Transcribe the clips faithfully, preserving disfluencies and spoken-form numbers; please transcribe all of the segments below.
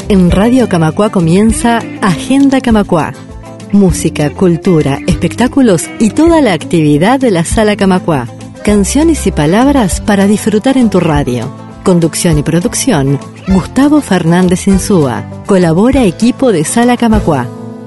En Radio Camacuá comienza Agenda Camacuá. Música, cultura, espectáculos y toda la actividad de la Sala Camacuá. Canciones y palabras para disfrutar en tu radio. Conducción y producción, Gustavo Fernández Insúa. Colabora equipo de Sala Camacuá.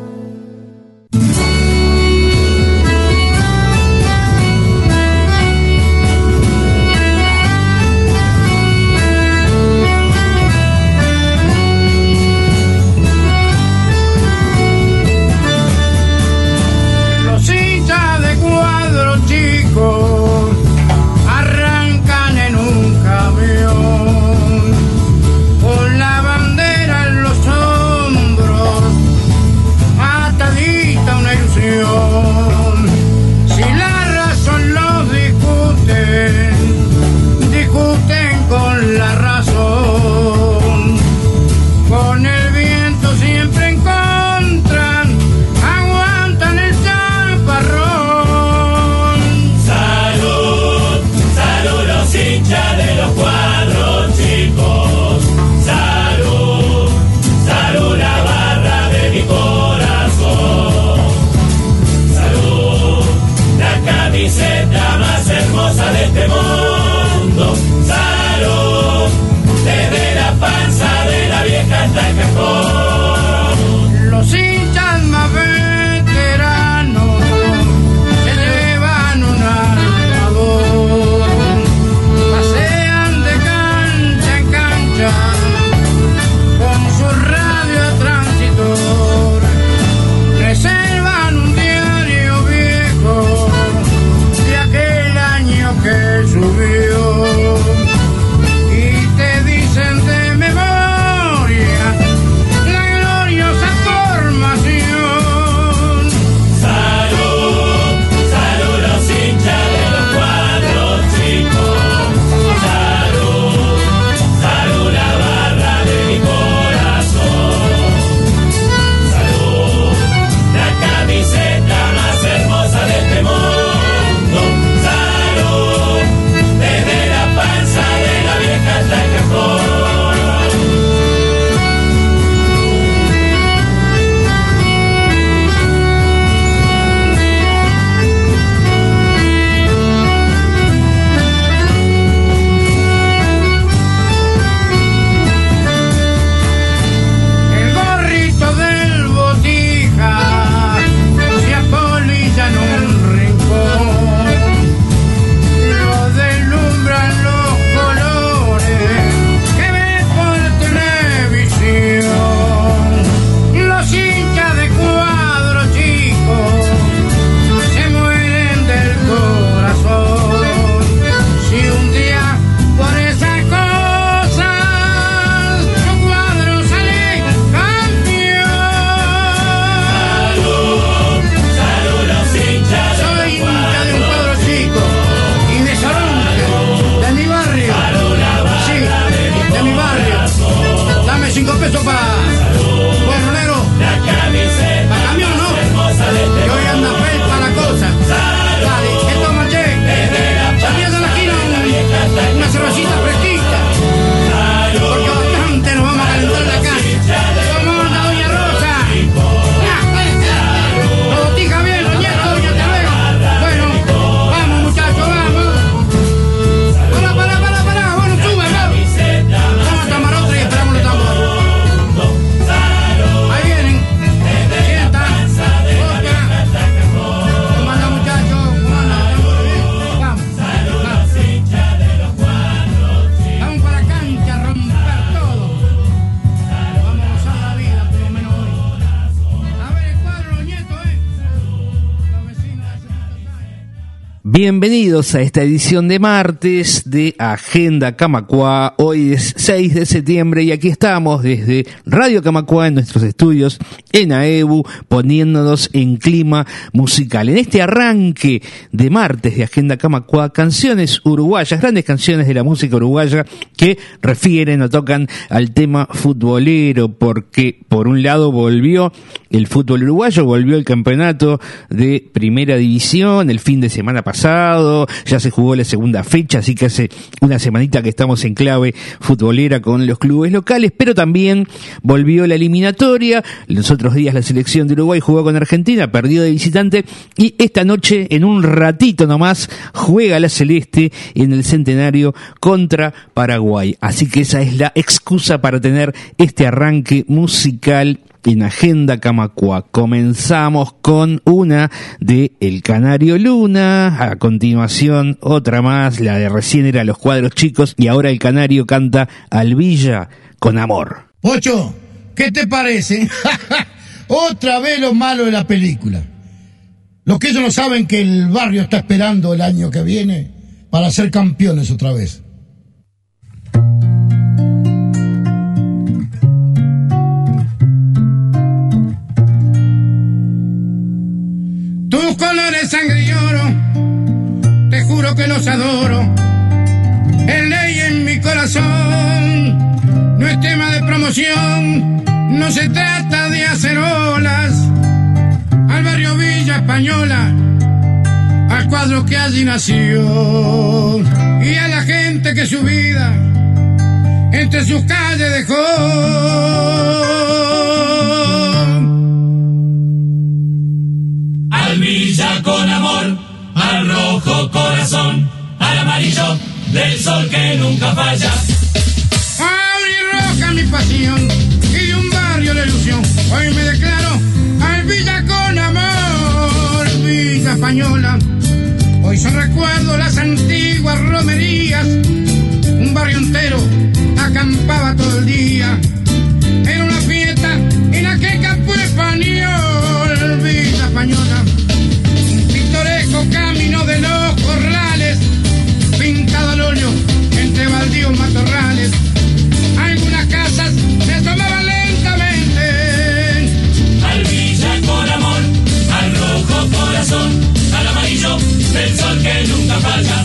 Bienvenidos a esta edición de martes de Agenda Camacuá. Hoy es seis de septiembre y aquí estamos desde Radio Camacuá en nuestros estudios en AEBU, poniéndonos en clima musical. En este arranque de martes de Agenda Camacuá, canciones uruguayas, grandes canciones de la música uruguaya que refieren o tocan al tema futbolero, porque por un lado volvió el fútbol uruguayo, volvió el campeonato de primera división el fin de semana pasado. pasado, ya se jugó la segunda fecha, así que hace una semanita que estamos en clave futbolera con los clubes locales, pero también volvió la eliminatoria. Los otros días la selección de Uruguay jugó con Argentina, perdió de visitante, y esta noche, en un ratito nomás, juega la Celeste en el Centenario contra Paraguay. Así que esa es la excusa para tener este arranque musical en Agenda Camacuá. Comenzamos con una de El Canario Luna, a continuación otra más, la de recién era Los Cuadros Chicos, y ahora el Canario canta Alvilla con Amor. Pocho, ¿qué te parece? Otra vez lo malo de la película. Los que ellos no saben que el barrio está esperando el año que viene para ser campeones otra vez. Tus colores sangre y oro, te juro que los adoro. Es ley en mi corazón, no es tema de promoción, no se trata de hacer olas. Al barrio Villa Española, al cuadro que allí nació, y a la gente que su vida entre sus calles dejó. Al Villa con amor, al rojo corazón, al amarillo del sol que nunca falla. Roja mi pasión y de un barrio la ilusión. Hoy me declaro al Villa con amor, Villa Española. Hoy son recuerdo las antiguas romerías. Un barrio entero acampaba todo el día. Era una fiesta en aquel campo español, Villa Española. Un pintoresco camino de los corrales, pintado al óleo entre baldíos matorrales. Algunas casas se tomaban lentamente. Al Villa con amor, al rojo corazón, al amarillo del sol que nunca falla.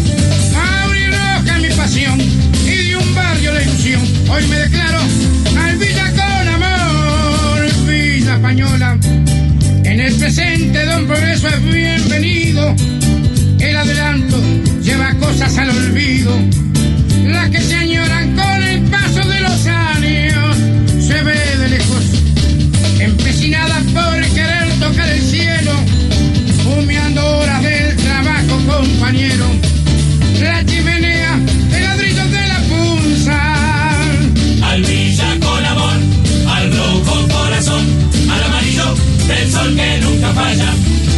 Auriroja mi pasión y de un barrio la ilusión. Hoy me declaro al Villa con amor, Villa Española. En el presente don Progreso es bienvenido. El adelanto lleva cosas al olvido, las que se añoran con el paso de los años. Se ve de lejos, empecinada por querer tocar el cielo, humeando horas del trabajo, compañero. La chimenea de ladrillos de la punza. Al Villa con amor, al rojo corazón, al amarillo del sol que nunca falla.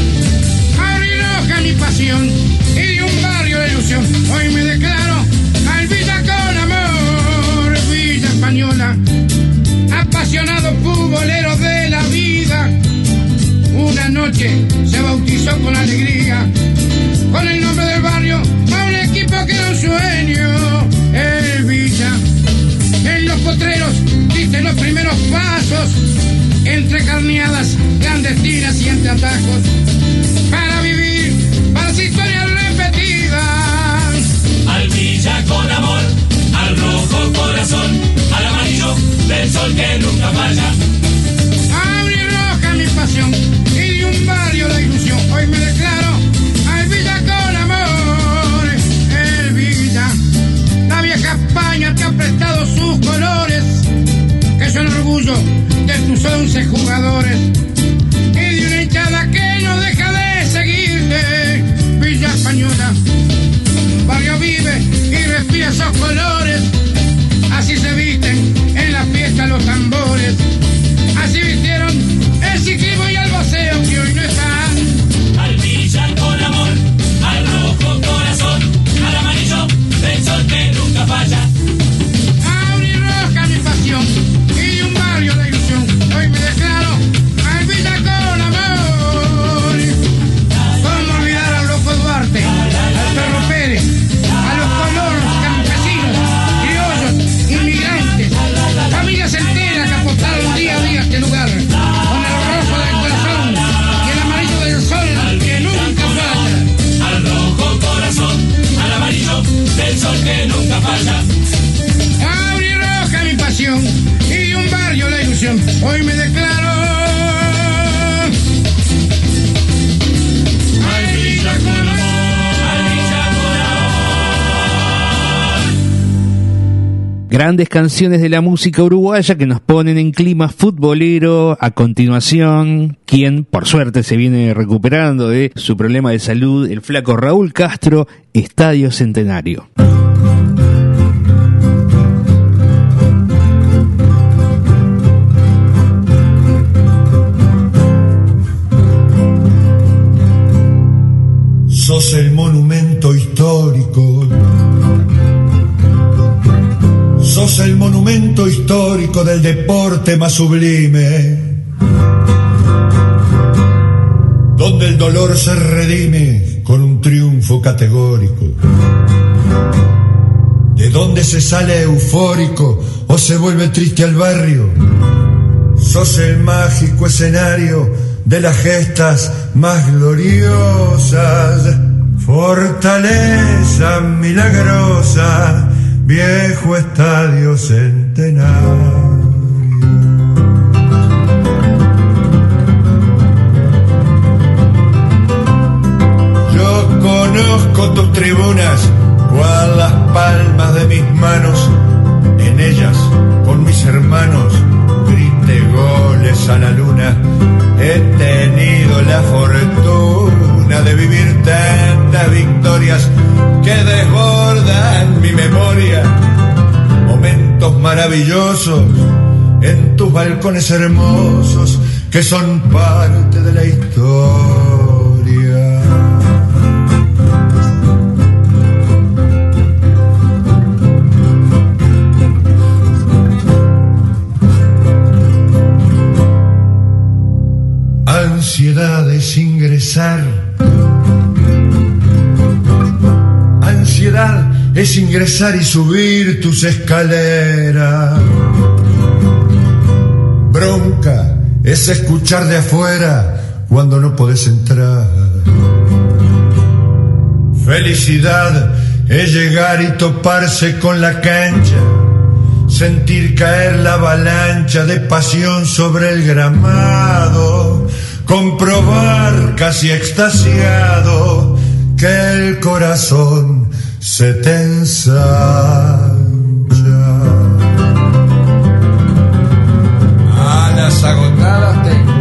Abriroja mi pasión y de un barrio de ilusión. Hoy me declaro al Villa con amor, Villa Española. Apasionado futbolero de la vida, una noche se bautizó con alegría, con el nombre del barrio, a un equipo que era un sueño, el Villa. En los potreros diste los primeros pasos, entre carneadas clandestinas y entre atajos, para vivir para las historias repetidas. Al Villa con amor, al rojo corazón, al amarillo del sol que nunca falla. Abriroja mi pasión y de un barrio la ilusión. Hoy me declaro al Villa con amor, el Villa. La vieja España te ha prestado sus colores, que son orgullo de tus once jugadores, y de una hinchada que no deja de seguirte, Villa Española. Barrio vive y respira esos colores, así se visten en la fiesta los tambores, así vistieron el ciclismo y el boxeo que hoy no están. Al Villa con amor, al rojo corazón, al amarillo del sol que nunca falla. Auriroja mi pasión y de un barrio la ilusión. Hoy me declaro al Villa con amor. ¿Cómo olvidar al loco Duarte, al Perro Pérez, a los colonos, campesinos, criollos, inmigrantes, familias enteras que apostaron día a día a este lugar, con el rojo del corazón y el amarillo del sol que nunca falla? Al rojo corazón, al amarillo del sol que nunca falla. Auriroja mi pasión y de un barrio la ilusión. Hoy me declaro al Villa con amor. Grandes canciones de la música uruguaya que nos ponen en clima futbolero. A continuación, quien por suerte se viene recuperando de su problema de salud, el flaco Raúl Castro, Estadio Centenario. Sos el monumento histórico. Sos el monumento histórico del deporte más sublime, donde el dolor se redime con un triunfo categórico, de donde se sale eufórico o se vuelve triste al barrio. Sos el mágico escenario de las gestas más gloriosas, fortaleza milagrosa, viejo Estadio Centenario. Yo conozco tus tribunas cual las palmas de mis manos, en ellas con mis hermanos grité goles a la luna. He tenido la fortuna de vivir tantas victorias que desbordan mi memoria, momentos maravillosos en tus balcones hermosos que son parte de la historia. Ansiedad es ingresar. Ansiedad es ingresar y subir tus escaleras. Bronca es escuchar de afuera cuando no podés entrar. Felicidad es llegar y toparse con la cancha, sentir caer la avalancha de pasión sobre el gramado, comprobar casi extasiado que el corazón se te ensancha. Alas agotadas tengo,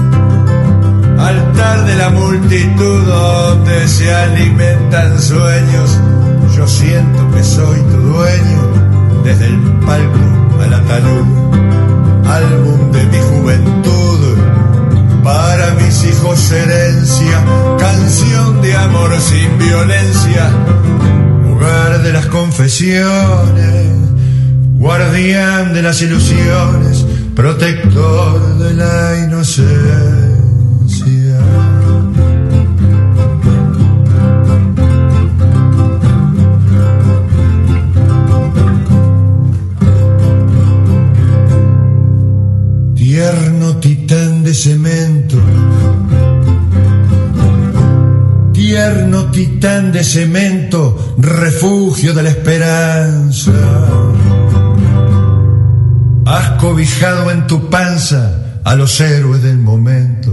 altar de la multitud donde se alimentan sueños. Yo siento que soy tu dueño, desde el palco al ataúd, álbum de mi juventud, para mis hijos herencia, canción de amor sin violencia, lugar de las confesiones, guardián de las ilusiones, protector de la inocencia. Tierno titán de cemento, tierno titán de cemento, refugio de la esperanza. Has cobijado en tu panza a los héroes del momento.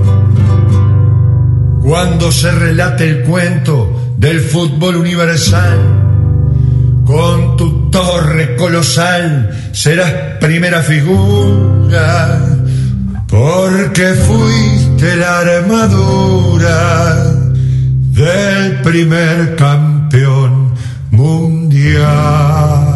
Cuando se relate el cuento del fútbol universal, con tu torre colosal serás primera figura, porque fuiste la armadura del primer campeón mundial.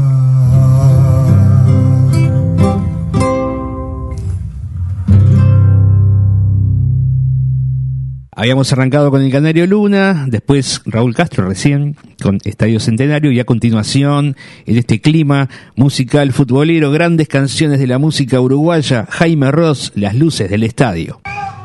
Habíamos arrancado con el Canario Luna, después Raúl Castro recién con Estadio Centenario, y a continuación, en este clima musical futbolero, grandes canciones de la música uruguaya, Jaime Ross, Las luces del estadio.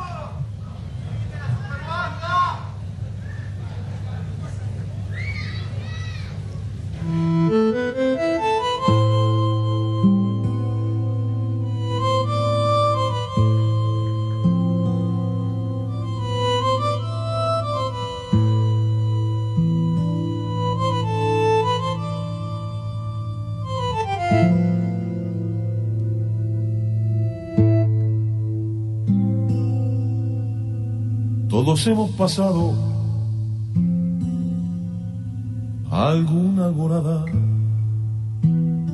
Todos hemos pasado alguna gorada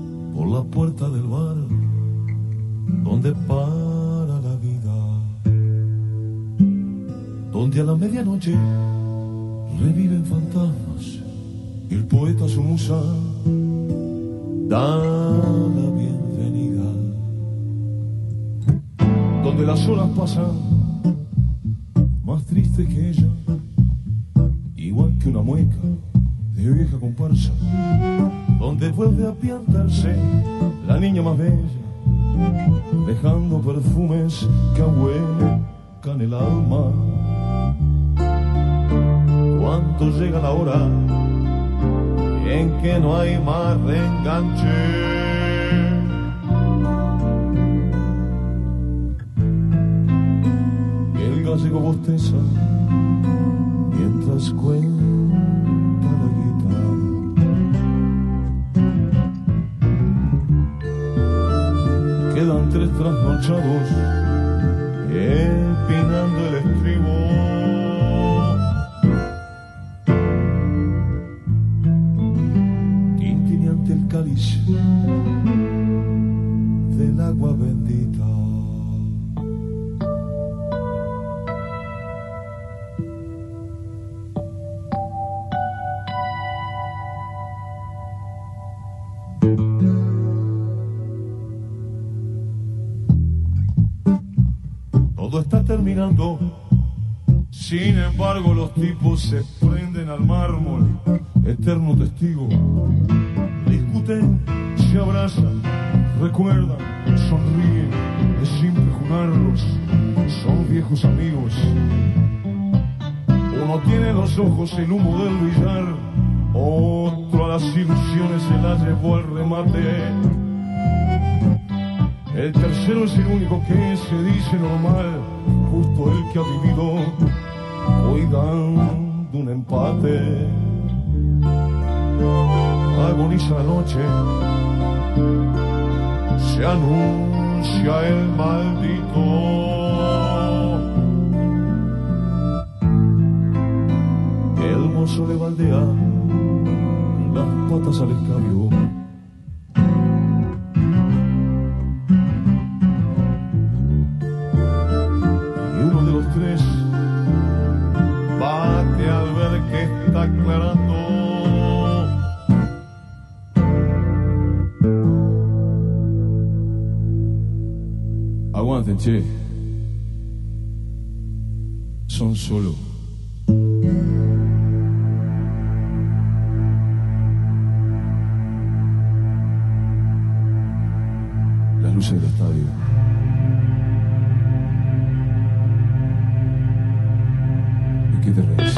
la puerta del bar donde para la vida, donde a la medianoche reviven fantasmas y el poeta su musa da la bienvenida, donde las horas pasan más tristes que ella, igual que una mueca de vieja comparsa, donde vuelve a piantarse la niña más bella, dejando perfumes que ahuecan el alma. Cuando llega la hora en que no hay más reenganche, el gallego bosteza mientras cuenta la guitarra. Quedan tres trasnochados empinando el estribo, tintineante el cáliz del agua bendita. Todo está terminando, sin embargo los tipos se prenden al mármol, eterno testigo. Discuten, se abrazan, recuerdan, sonríen, es simple jurarlos, son viejos amigos. Uno tiene los ojos el humo del billar, otro a las ilusiones se las llevó al remate. El tercero es el único que se dice normal, justo el que ha vivido cuidando un empate. Agoniza la noche, se anuncia el maldito. El mozo le baldea las patas al escabio. Bate al ver que está aclarando. Aguanten, che. Son solo. Las luces del estadio. ¿Qué te reís?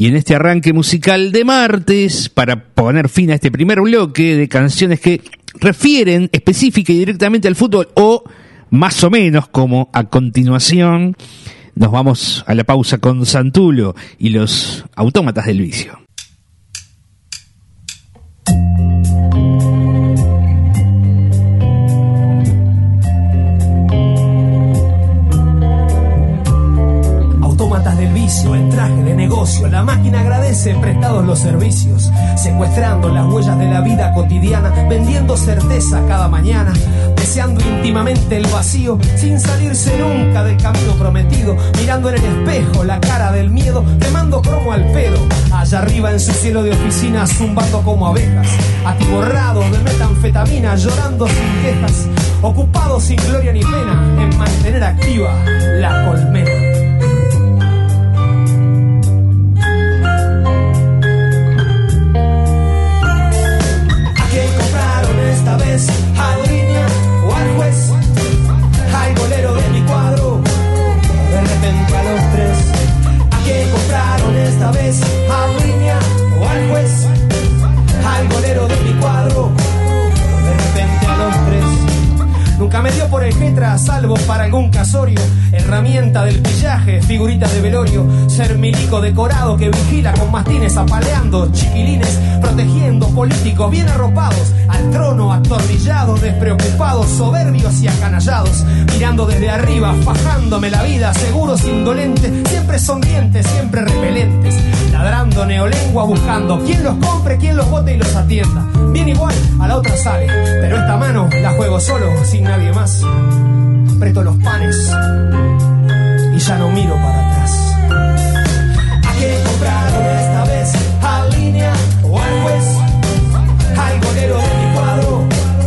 Y en este arranque musical de martes, para poner fin a este primer bloque de canciones que refieren específica y directamente al fútbol, o más o menos como a continuación, nos vamos a la pausa con Santulo y los Autómatas del Vicio. Autómatas del vicio, en traje de negocio, la máquina agradece prestados los servicios, secuestrando las huellas de la vida cotidiana, vendiendo certeza cada mañana, deseando íntimamente el vacío, sin salirse nunca del camino prometido, mirando en el espejo la cara del miedo, quemando cromo al pedo, allá arriba en su cielo de oficina, zumbando como abejas, atiborrados de metanfetamina, llorando sin quejas, ocupados sin gloria ni pena, en mantener activa la colmena. Esta vez al línea o al juez, al golero de mi cuadro, de repente a los tres. ¿A quién compraron esta vez al línea o al juez, al golero de mi cuadro, de repente a los tres? Nunca me dio por el jetra, salvo para algún casorio, herramienta del pillaje, figurita de velorio, ser milico decorado que vigila con mastines apaleando chiquilines, protegiendo políticos bien arropados, al trono atornillados, despreocupados, soberbios y acanallados, mirando desde arriba, fajándome la vida, seguros, indolentes, siempre sonrientes, siempre repelentes, ladrando neolengua, buscando quien los compre, quien los vote y los atienda. Bien igual, a la otra sale, pero esta mano la juego solo, sin nadie más. Preto los panes y ya no miro para atrás. ¿A quién compraron esta vez? ¿Al línea o al juez? ¿Al golero de mi cuadro?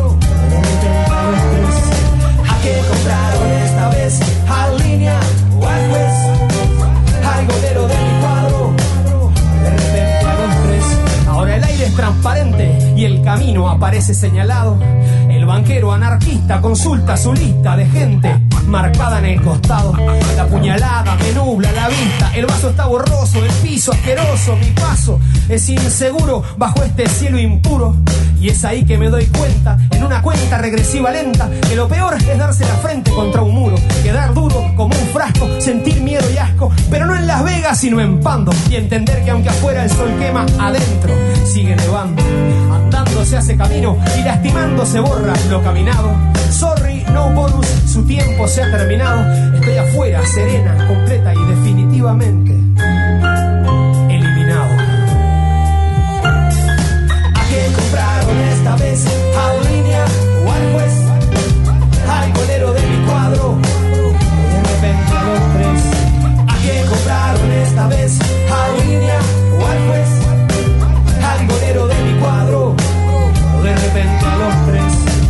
¿A quién compraron esta vez? ¿Al línea o al juez? ¿Al golero de mi cuadro? De repente a los tres. Ahora el aire es transparente y el camino aparece señalado. El banquero anarquista consulta su lista de gente marcada en el costado. La puñalada me nubla la vista, el vaso está borroso, el piso asqueroso, mi paso es inseguro bajo este cielo impuro. Y es ahí que me doy cuenta, en una cuenta regresiva lenta, que lo peor es darse la frente contra un muro, quedar duro como un frasco, sentir miedo y asco, pero no en Las Vegas sino en Pando, y entender que aunque afuera el sol quema, adentro sigue nevando. Andando se hace camino y lastimando se borra lo caminado. Sorry, no bonus, su tiempo se ha terminado. Estoy afuera, serena, completa y definitivamente eliminado. ¿A quién compraron esta vez? ¿Al línea o al juez? ¿Al golero de mi cuadro? De repente a los tres. ¿A quién compraron esta vez? ¿Al línea o al juez? ¿Al golero de mi cuadro? De repente a los tres.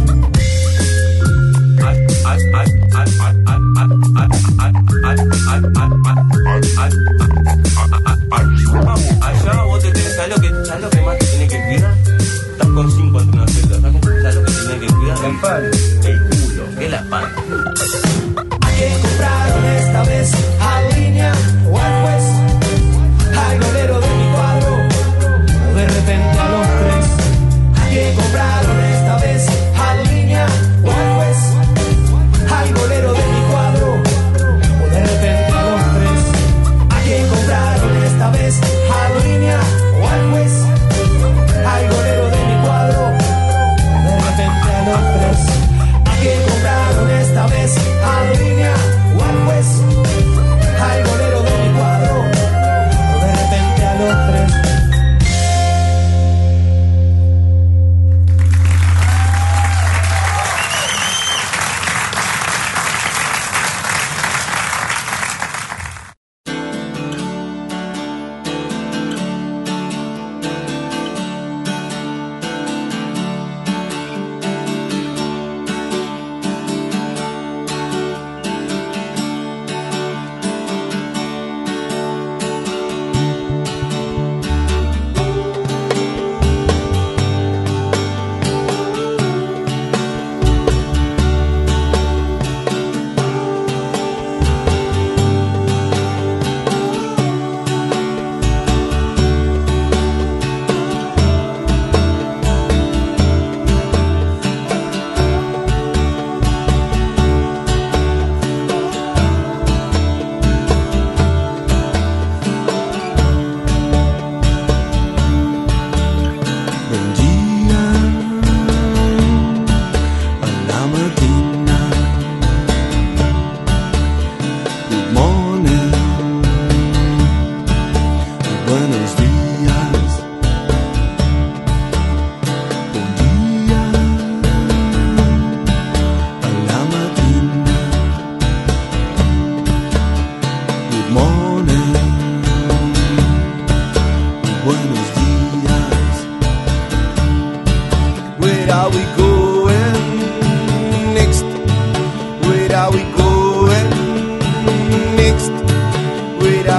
Allá vos te tenés, ¿sabes lo que, ¿sabes lo que más te tenés que cuidar? Estás con cinco ante una celda, ¿sabes lo que tenés que cuidar? El pan, el culo, que la pan. ¿A quién compraron esta vez? ¿Al línea o al juez? ¿Al golero de mi cuadro? O de repente a los tres. ¿A quién compraron esta vez? ¿Al línea o al juez? ¿Al golero de mi cuadro? O de repente a los tres. ¿A quién compraron esta vez? ¿Al línea o al juez? ¿Al golero de mi cuadro? O de repente a los tres. ¿A quién compraron esta vez? ¿Al línea o al juez? ¿Al golero de mi cuadro?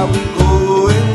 are we going?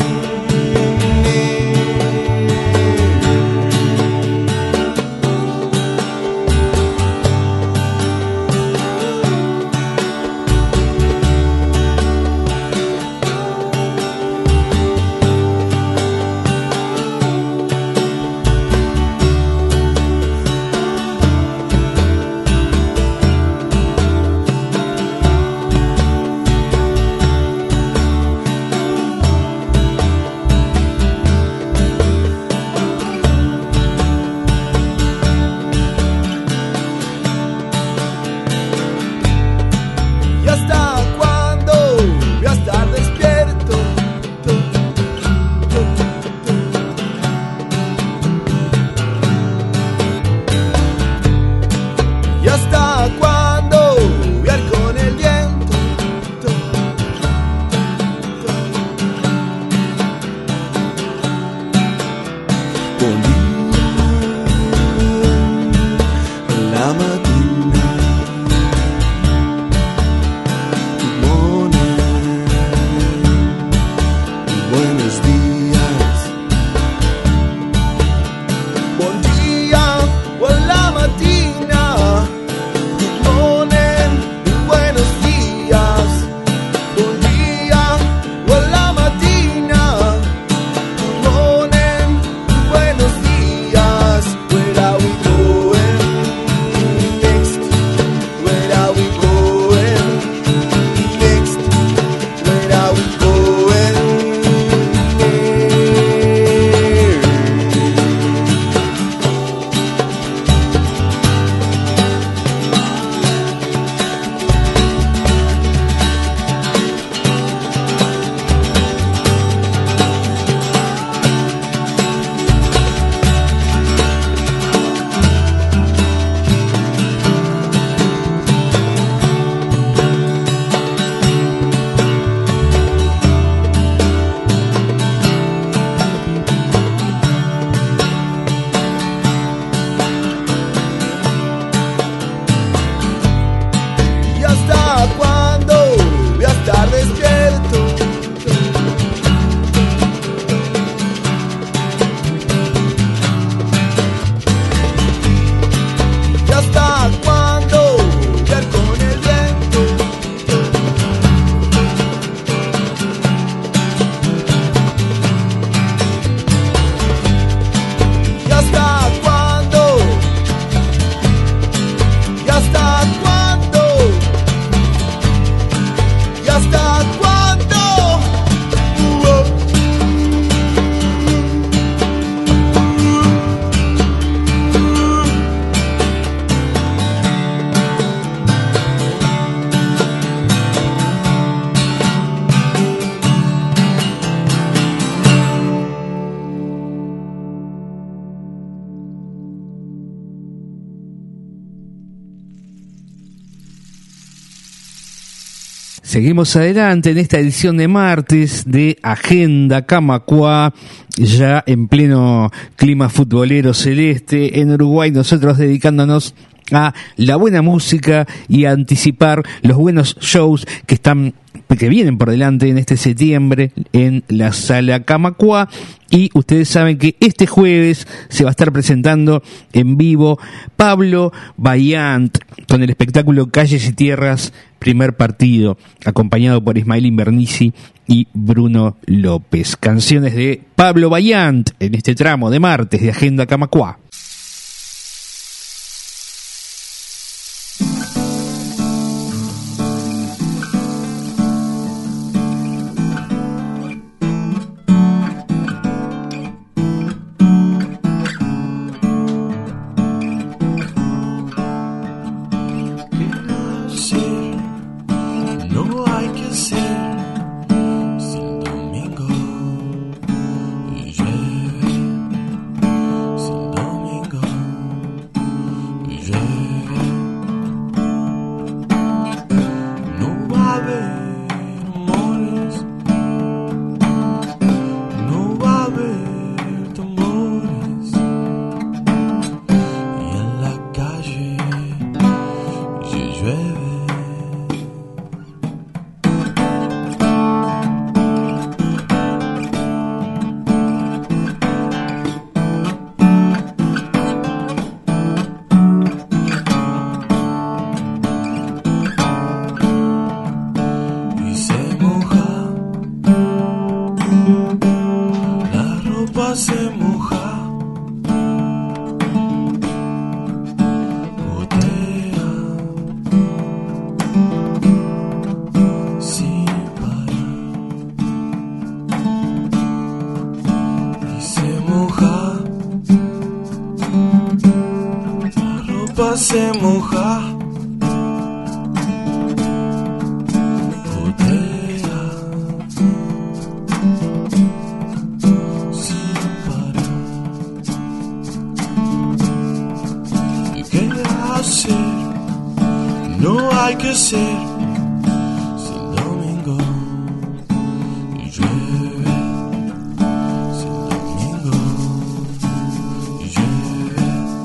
Seguimos adelante en esta edición de martes de Agenda Camacuá, ya en pleno clima futbolero celeste en Uruguay, nosotros dedicándonos a la buena música y a anticipar los buenos shows que están que vienen por delante en este septiembre en la Sala Camacuá. Y ustedes saben que este jueves se va a estar presentando en vivo Pablo Bayant con el espectáculo Calles y Tierras, primer partido, acompañado por Ismael Invernici y Bruno López. Canciones de Pablo Bayant en este tramo de martes de Agenda Camacuá. se moja. Gotea sin parar. ¿Y qué hacer? No hay que ser sin domingo. Y llueve sin domingo. Y llueve.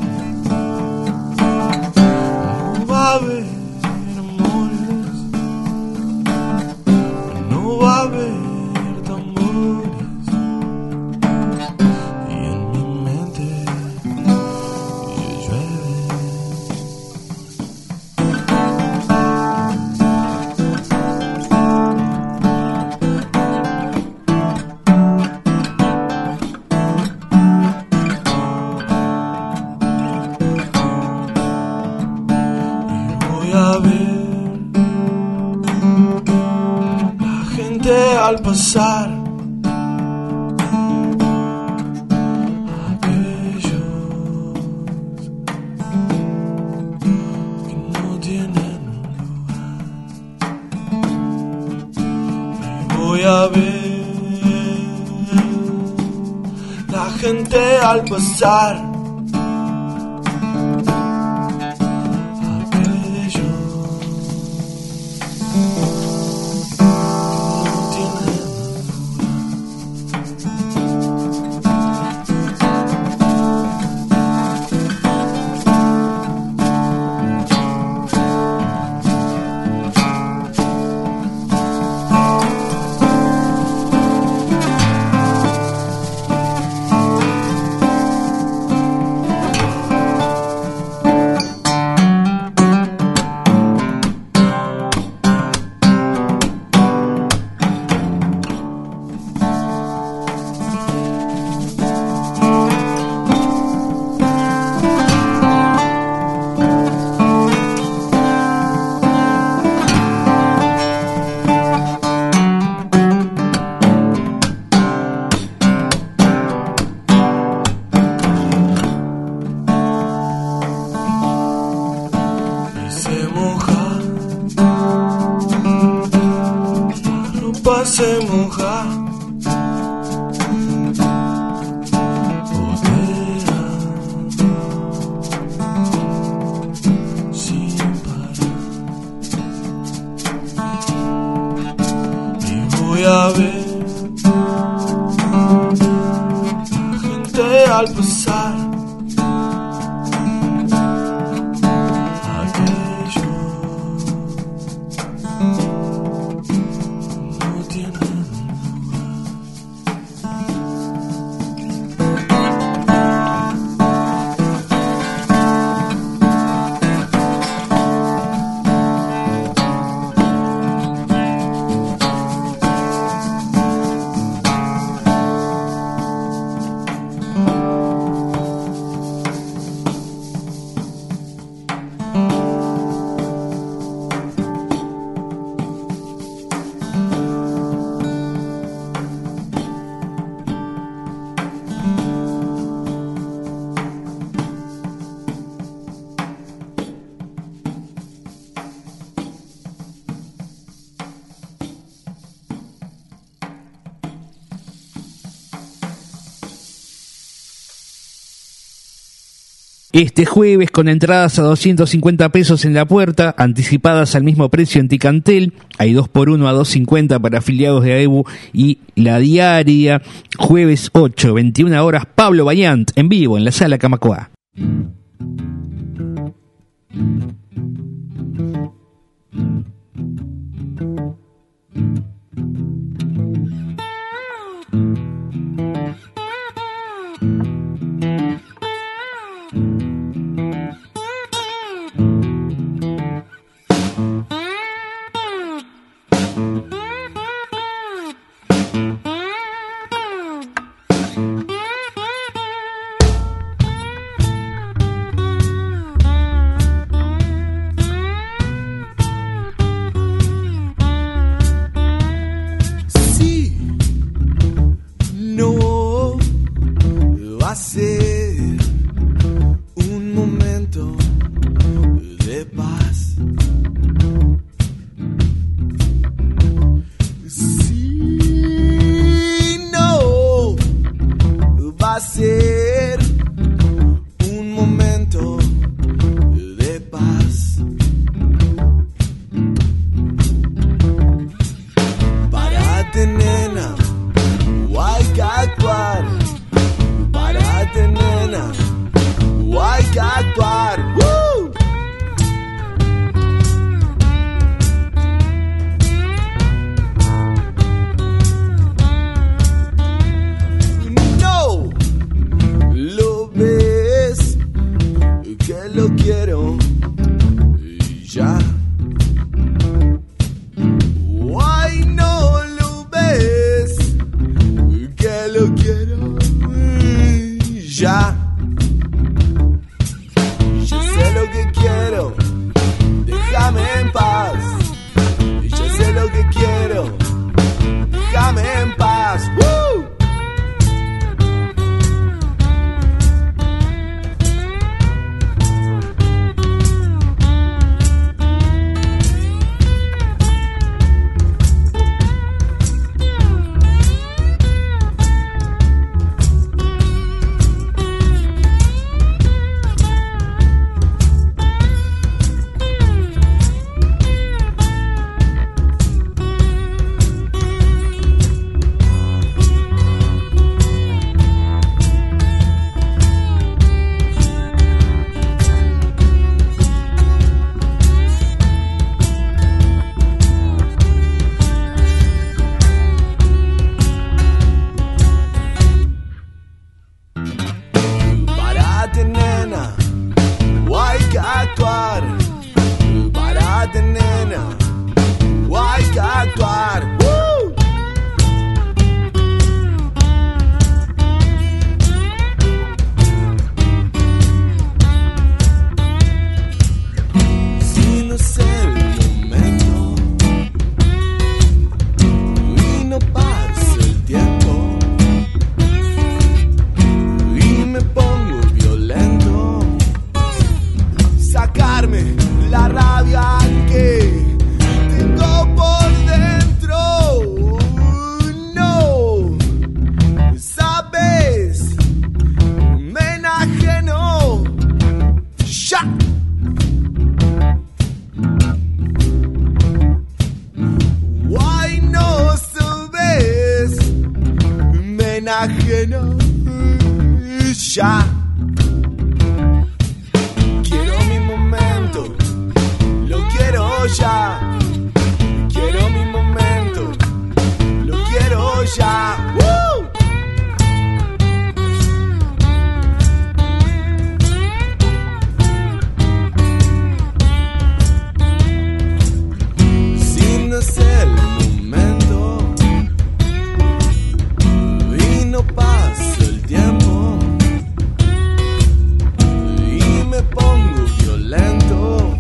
No va a haber amores. No va a haber tambores. Y en mi mente llueve. Al pasar aquellos que no tienen lugar, y voy a ver la gente al pasar. Se moja, gotea sin parar. Y voy a ver la gente al pasar. Este jueves, con entradas a doscientos cincuenta pesos en la puerta, anticipadas al mismo precio en Ticantel, hay dos por uno a dos cincuenta para afiliados de A E B U y La Diaria. Jueves ocho, veintiuna horas, Pablo Bayant, en vivo en la Sala Camacuá. ser un momento bueno, ya. Quiero mi momento, lo quiero ya. Quiero mi momento, lo quiero ya. ¡Woo! Si no es el momento y no pasa el tiempo y me pongo violento,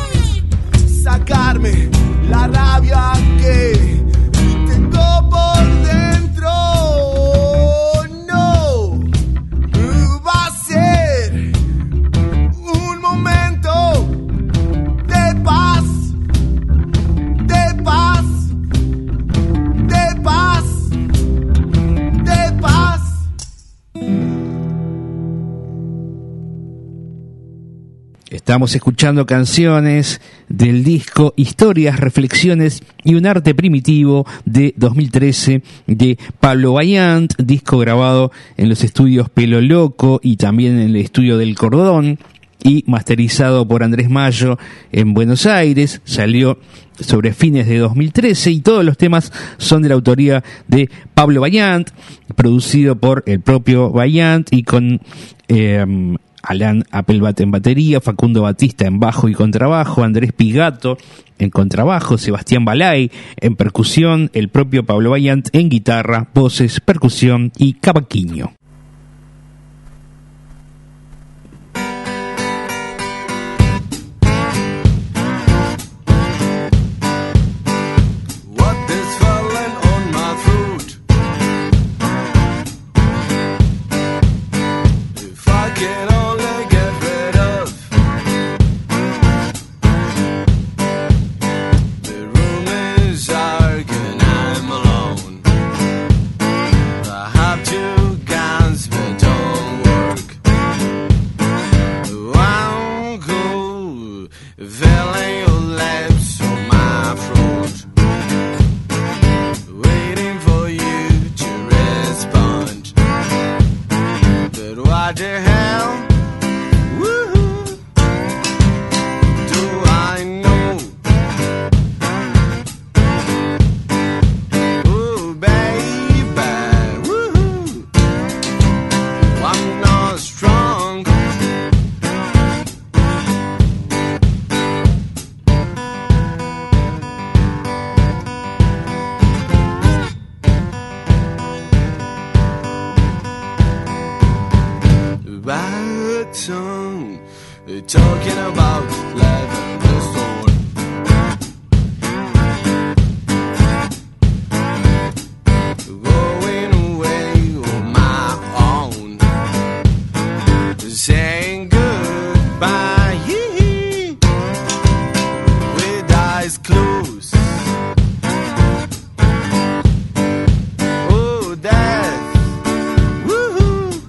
sacarme la rabia que tengo por dentro, no va a ser un momento de paz, de paz, de paz, de paz. Estamos escuchando canciones del disco Historias, Reflexiones y un Arte Primitivo de dos mil trece de Pablo Vaillant, disco grabado en los estudios Pelo Loco y también en el estudio del Cordón y masterizado por Andrés Mayo en Buenos Aires. Salió sobre fines de dos mil trece y todos los temas son de la autoría de Pablo Vaillant, producido por el propio Vaillant y con eh, Alan Applebatt en batería, Facundo Batista en bajo y contrabajo, Andrés Pigato en contrabajo, Sebastián Balay en percusión, el propio Pablo Vaillant en guitarra, voces, percusión y cavaquinho. What is falling on my throat? If I can only get rid of the room is dark and I'm alone. I have two guns but don't work. I'm cool, feeling your lips on my throat, waiting for you to respond. But what the hell? Woo-hoo, do I know? Ooh, baby, woo-hoo, I'm not strong. Bad tongue, talking about life in the store. Going away on my own, saying goodbye with eyes closed. Oh, death, woohoo.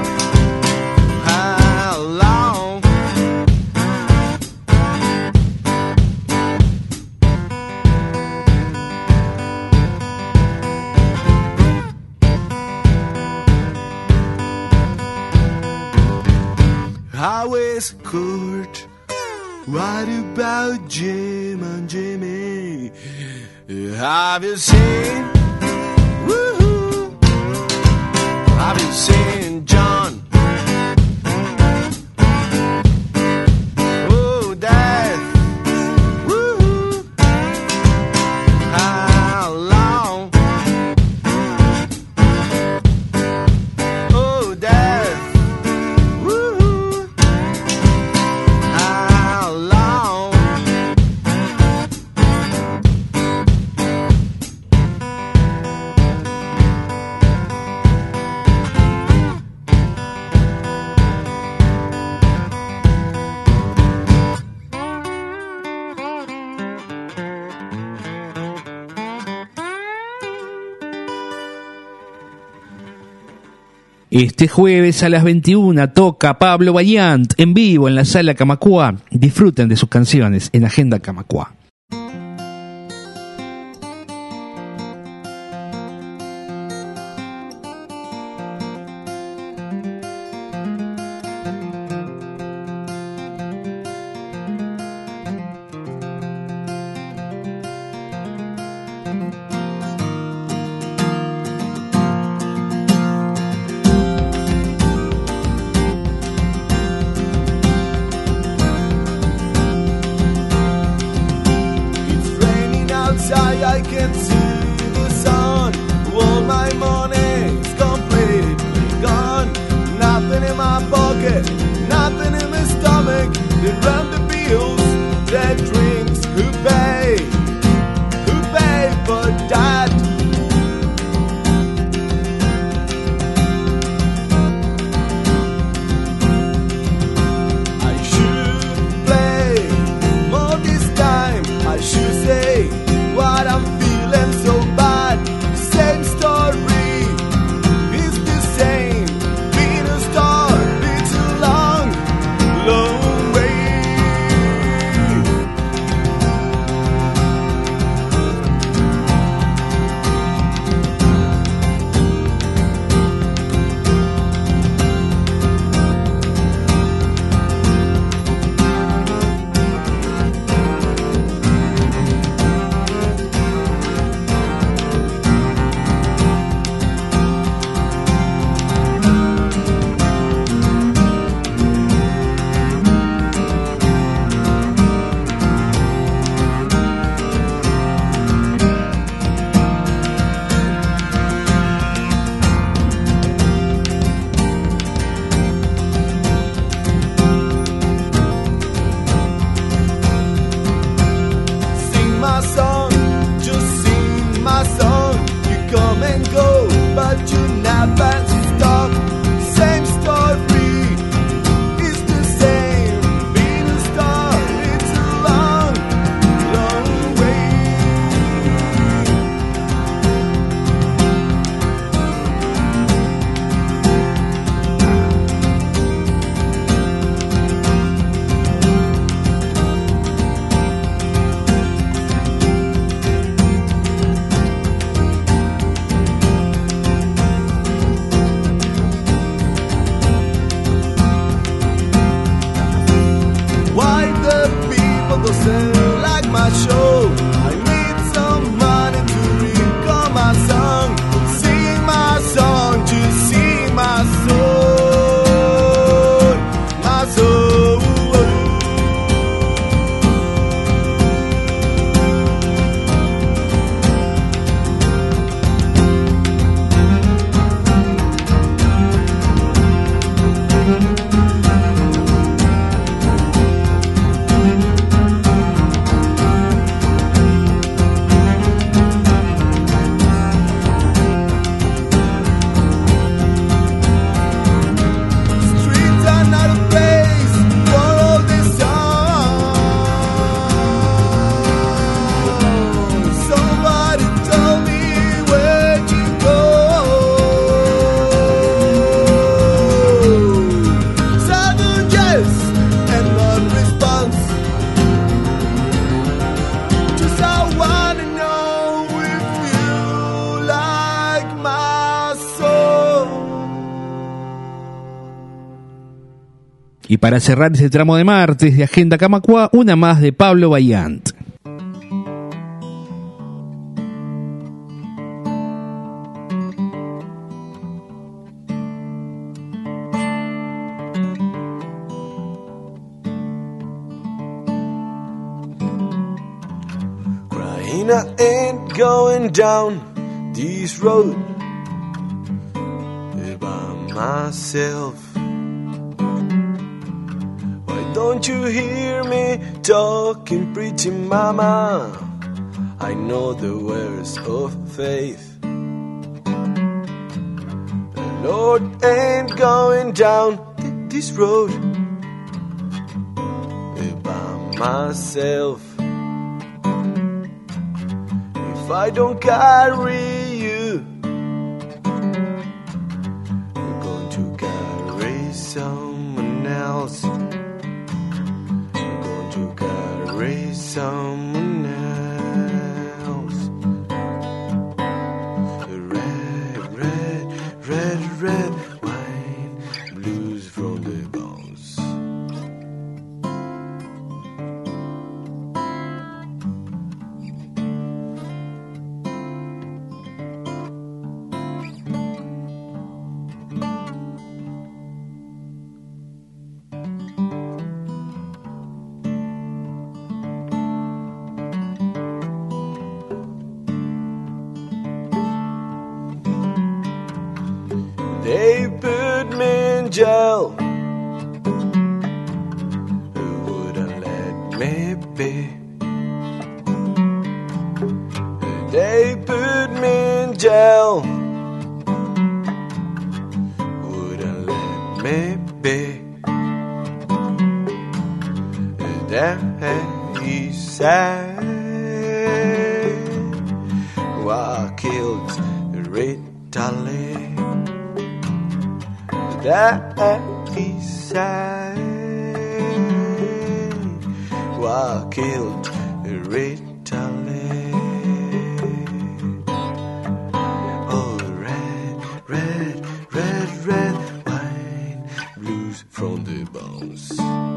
How long? How is Kurt? What about Jim and Jimmy? Have you seen? Woohoo! Have you seen John? Oh, death. Woohoo! How long? Oh, death. Woohoo! How long? Este jueves a las veintiuna toca Pablo Vaillant en vivo en la Sala Camacuá. Disfruten de sus canciones en Agenda Camacuá. inside I can see the sun. All my money's completely gone. Nothing in my pocket, nothing in my stomach. They run the bills, the drinks, who pay? Who pay for that? I should play more this time. I should say what I'm feeling so bad. Same story, it's the same. Been a star, it's a long, long way. Sing my song, just sing my song. You come and go, but you never stop. Same story, it's the same. Being a star, it's a long, long way. Why the people don't like my show? I need some money to record my song. Sing my song, just sing my soul, my soul. Streets are not a place for all this song. Somebody told me where to go. Sudden yes and non-response. Just I wanna know if you like my song. Y para cerrar ese tramo de martes de Agenda Camacuá, una más de Pablo Bayant. Crying, I ain't going down this road by myself. Why don't you hear me talking, pretty mama? I know the words of faith. The Lord ain't going down this road by myself. If I don't carry you, you're going to carry someone else. You're going to carry someone else. Red, red, red, red wine, blues from the bones. jail. Wouldn't let me be. They put me in jail. Wouldn't let me be. That he said, "Why killed Rita Lee?" That he said, "Why killed Rita Lee?" Oh, red, red, red, red wine, blues from the bones.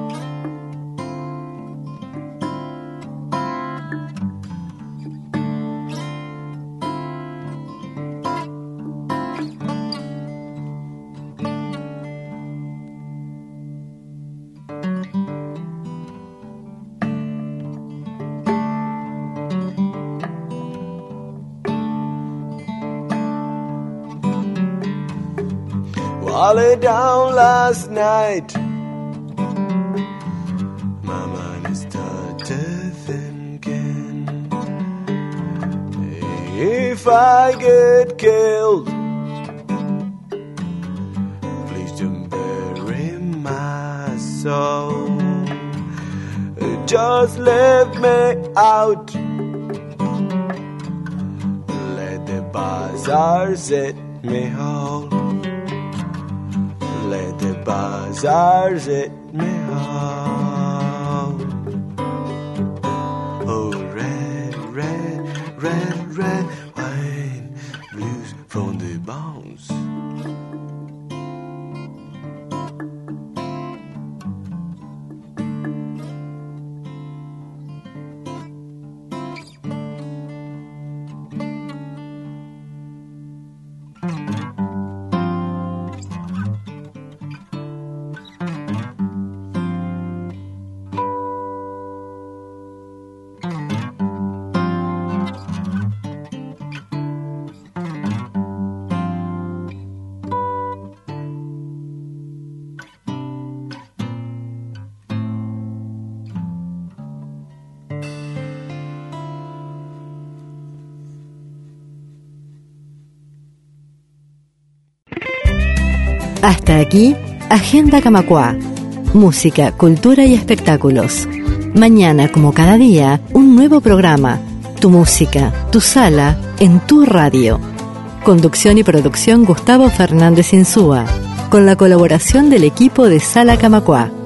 I lay down last night. My mind started thinking, if I get killed, please don't bury my soul. Just leave me out. Let the bazaar set me whole. Let the bazaar set me home. Oh, red, red, red, red wine, blues from the bones. Hasta aquí, Agenda Camacuá. Música, cultura y espectáculos. Mañana, como cada día, un nuevo programa. Tu música, tu sala, en tu radio. Conducción y producción Gustavo Fernández Insúa. Con la colaboración del equipo de Sala Camacuá.